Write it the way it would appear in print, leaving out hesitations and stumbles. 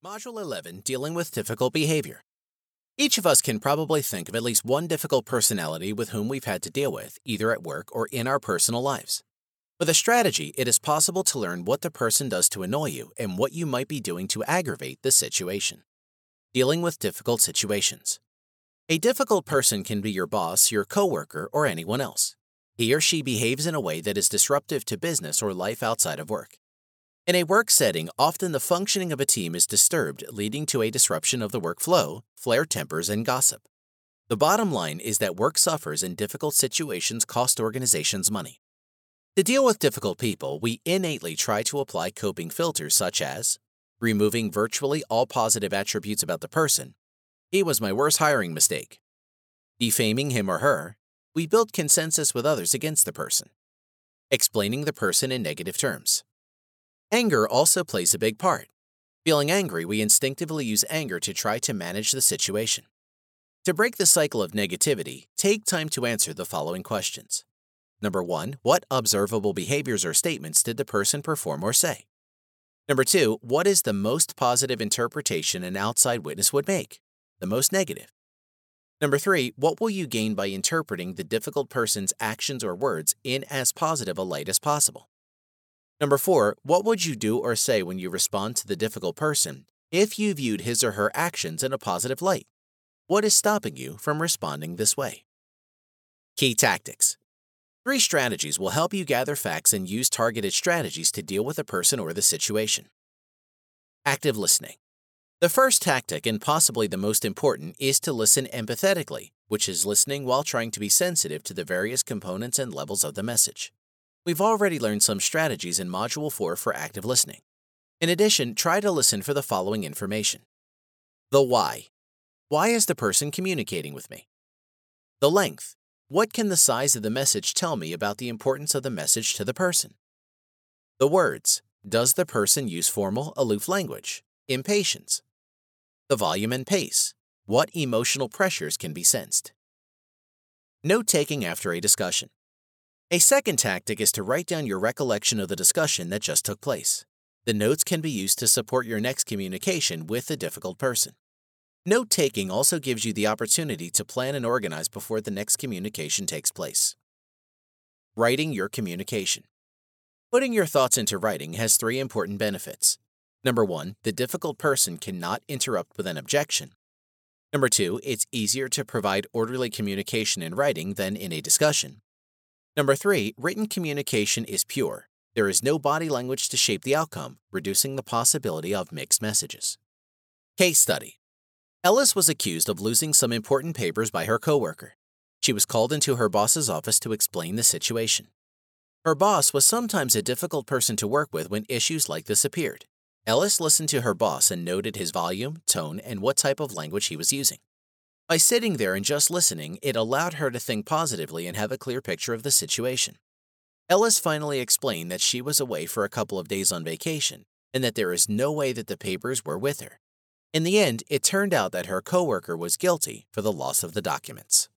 Module 11, Dealing with Difficult Behavior. Each of us can probably think of at least one difficult personality with whom we've had to deal with, either at work or in our personal lives. With a strategy, it is possible to learn what the person does to annoy you and what you might be doing to aggravate the situation. Dealing with difficult situations. A difficult person can be your boss, your coworker, or anyone else. He or she behaves in a way that is disruptive to business or life outside of work. In a work setting, often the functioning of a team is disturbed, leading to a disruption of the workflow, flared tempers, and gossip. The bottom line is that work suffers and difficult situations cost organizations money. To deal with difficult people, we innately try to apply coping filters such as removing virtually all positive attributes about the person. He was my worst hiring mistake. Defaming him or her. We build consensus with others against the person. Explaining the person in negative terms. Anger also plays a big part. Feeling angry, we instinctively use anger to try to manage the situation. To break the cycle of negativity, take time to answer the following questions. Number 1, what observable behaviors or statements did the person perform or say? Number 2, what is the most positive interpretation an outside witness would make? The most negative. Number 3, what will you gain by interpreting the difficult person's actions or words in as positive a light as possible? Number 4, what would you do or say when you respond to the difficult person if you viewed his or her actions in a positive light? What is stopping you from responding this way? Key tactics. 3 strategies will help you gather facts and use targeted strategies to deal with a person or the situation. Active listening. The first tactic, and possibly the most important, is to listen empathetically, which is listening while trying to be sensitive to the various components and levels of the message. We've already learned some strategies in Module 4 for active listening. In addition, try to listen for the following information. The why. Why is the person communicating with me? The length. What can the size of the message tell me about the importance of the message to the person? The words. Does the person use formal, aloof language? Impatience. The volume and pace. What emotional pressures can be sensed? Note-taking after a discussion. A second tactic is to write down your recollection of the discussion that just took place. The notes can be used to support your next communication with a difficult person. Note-taking also gives you the opportunity to plan and organize before the next communication takes place. Writing your communication. Putting your thoughts into writing has 3 important benefits. Number 1, the difficult person cannot interrupt with an objection. Number 2, it's easier to provide orderly communication in writing than in a discussion. Number 3, written communication is pure. There is no body language to shape the outcome, reducing the possibility of mixed messages. Case study. Ellis was accused of losing some important papers by her coworker. She was called into her boss's office to explain the situation. Her boss was sometimes a difficult person to work with when issues like this appeared. Ellis listened to her boss and noted his volume, tone, and what type of language he was using. By sitting there and just listening, it allowed her to think positively and have a clear picture of the situation. Ellis finally explained that she was away for a couple of days on vacation and that there is no way that the papers were with her. In the end, it turned out that her coworker was guilty for the loss of the documents.